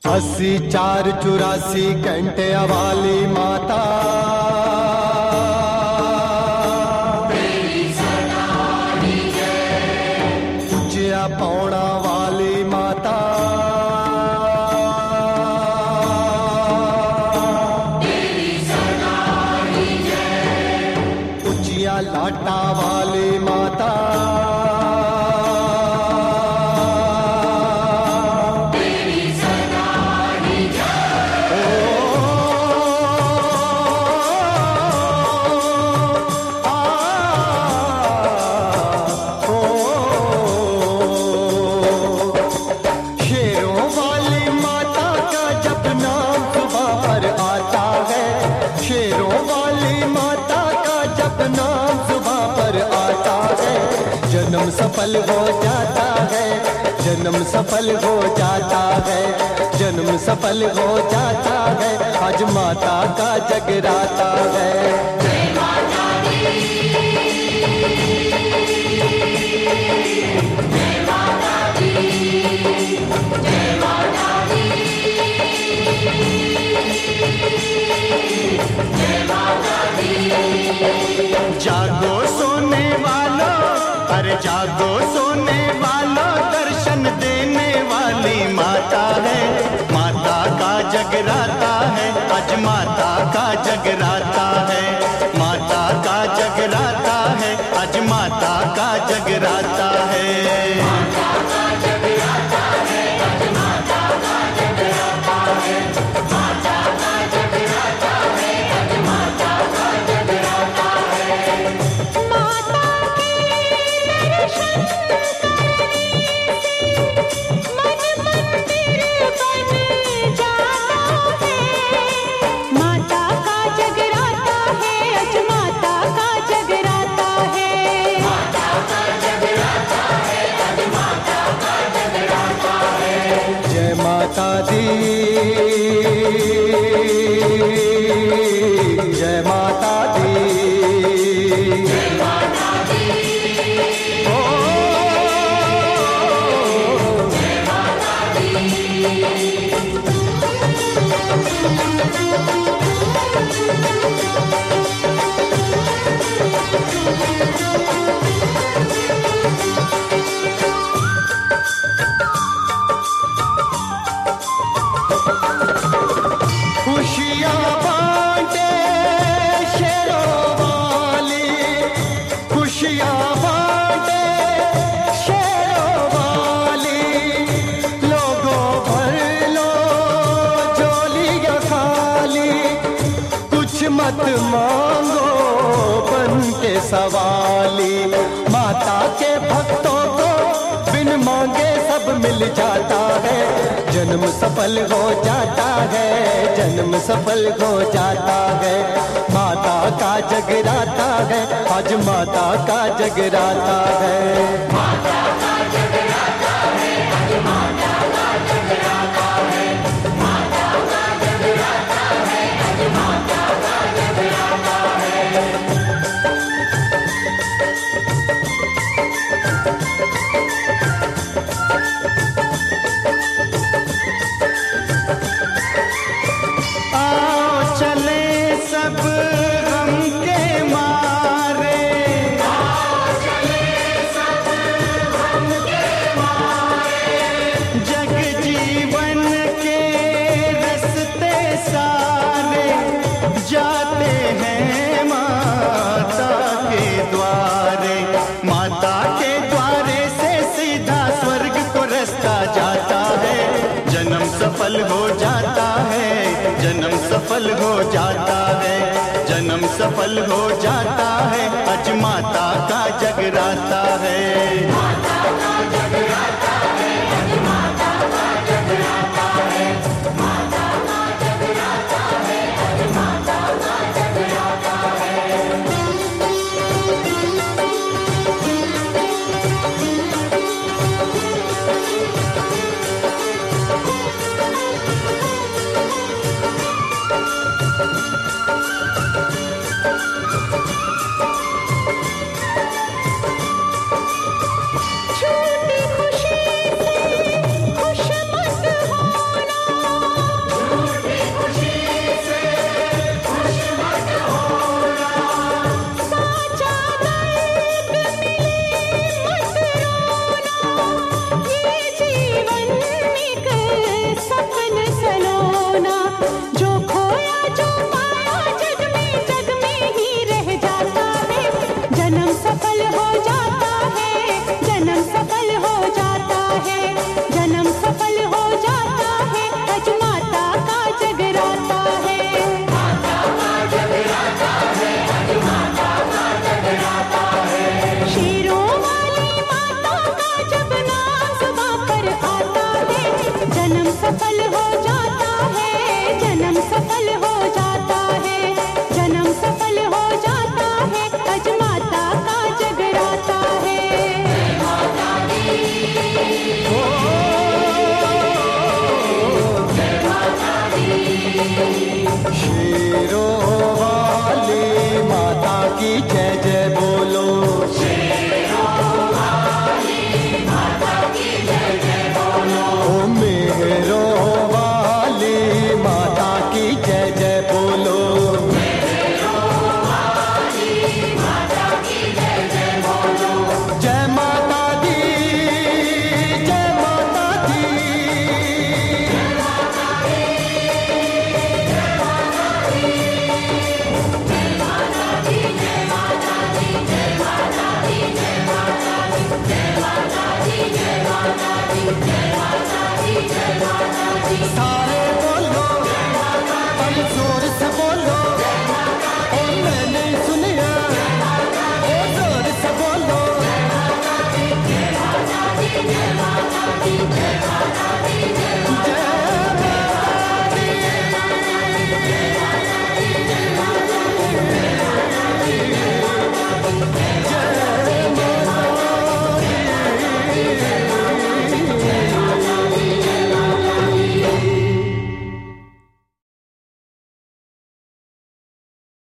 84 घंटे वाली माता तेरी सदा दी जय। पूज्या पौड़ा वाली माता तेरी सदा दी जय। पूज्या लाटा वाली माता जन्म सफल हो जाता है, जन्म सफल हो जाता है, जन्म सफल हो जाता है। आज माता का जगराता है। जय माता दी, जय माता दी, जय माता दी, जय माता दी। जागो सोने वालों, अरे जागो सोने वालों, दर्शन देने वाली माता है। माता का जगराता है, आज माता का जगराता है। माता का जगराता है, आज माता का जगराता है। माता का जगराता है, आज माता का जगराता है। माता का जगराता है, आज माता का जगराता है। माता के दर्शन मन मंदिर बन जाता है। माता का जगराता है, आज माता का जगराता है। माता का जगराता है, आज माता का जगराता है। जय माता दी, जय माता दी, जय माता दी। ओ जय माता दी। खुशियाँ बांटे शेरों वाली, खुशियाँ बांटे शेरों वाली। लोगों भर लो झोलियाँ खाली, कुछ मत मांगो बन के सवाली। माता के भक्तों को बिन मांगे सब मिल जाता है। जन्म सफल हो जाता है, जन्म सफल हो जाता है। माता का जगराता है, आज माता का जगराता है। माता का जगराता है, आज माता का जगराता है। माता का जगराता है, आज माता का जगराता है। आओ चले सब गम के मारे, आओ चले सब गम के मारे। जग जीवन के रास्ते सारे जाते हैं माता के द्वारे। माता के द्वारे से सीधा स्वर्ग को रास्ता जाता है। जन्म सफल हो जाता है, जन्म सफल हो जाता है, जन्म सफल हो जाता है। आज माता का जगराता है। माता का जगराता है, आज माता का जगराता है। माता का जगराता है, आज माता का जगराता है। छू शेरों